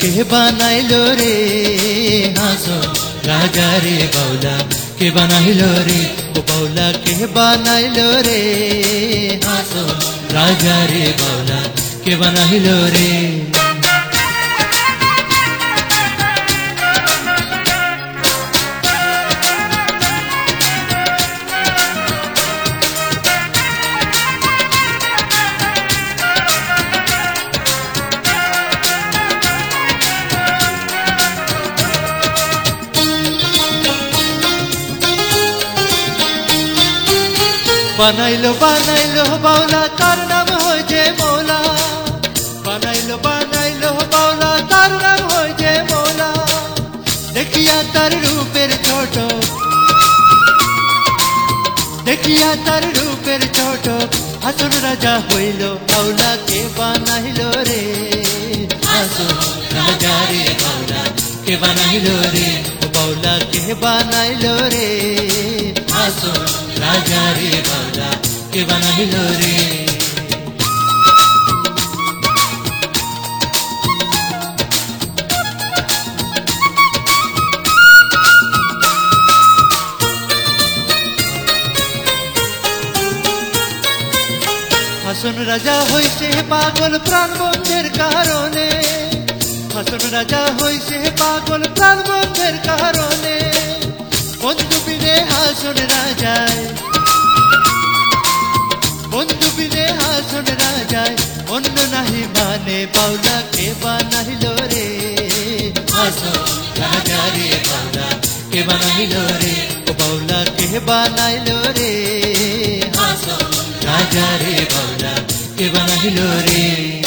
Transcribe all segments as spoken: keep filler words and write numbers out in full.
के बनाइलो रे हासुन राजा रे बाउला के बनाइलो रे ओ बाउला के बनाइलो रे हासुन राजा रे बाउला के बनाइलो रे बनाइलो बनाइलो बाउला तार नाम होय जे मौला बनाइलो बनाइलो बाउला तार नाम होय जे मौला देखिया तार रूपेर छोट देखिया तार रूपेर छोट हासुन राजा हইল बाउला के बनाइलो रे हासुन राजा रे बाउला के बनाइलो रे बाउला के बनाइलो रे हासुन राजा रे बाउला के बनाइलो रे हासुन राजा হইছে পাগল প্রাণ বন্ধের কারণে হাসুন রাজা হইছে পাগল প্রাণ বন্ধের কারণে বন্ধু বিনে হাসুন রাজায় বন্ধু বিনে হাসুন রাজায় অন্য নাহি মানে বাউলা কে বানাইলো রে হাসুন রাজা রে বাউলা কে বানাইলো রে ও বাউলা কে বানাইলো রে হাসুন রাজা রে বাউলা কে বানাইলো রে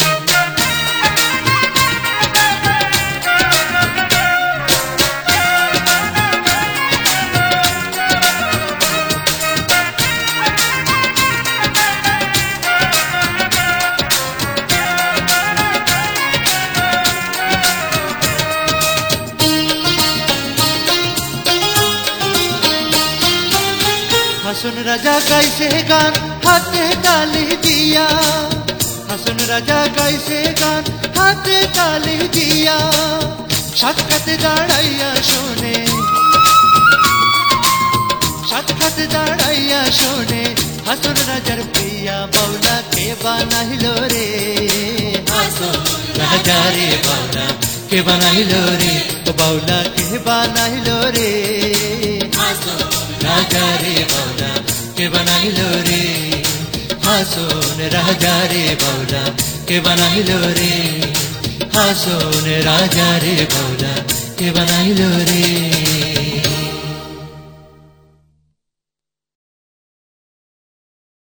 हासुन राजा गाइसे गान हाथे ताली दिया हासुन राजा गाइसे गान हाथे ताली दिया साक्षात दाड़ाइया शोने साक्षात दाड़ाइया शोने हासुन राजार प्रिया बाउला के बनाइलो रे हासुन राजा रे बाउला के बनाइलो रे तो बाउला के बनाइलो रे हासुन राजा रे बाउला के बनाइलो रे हासुन राजा रे बाउला के बनाइलो रे हासुन राजा रे बाउला के बनाइलो रे।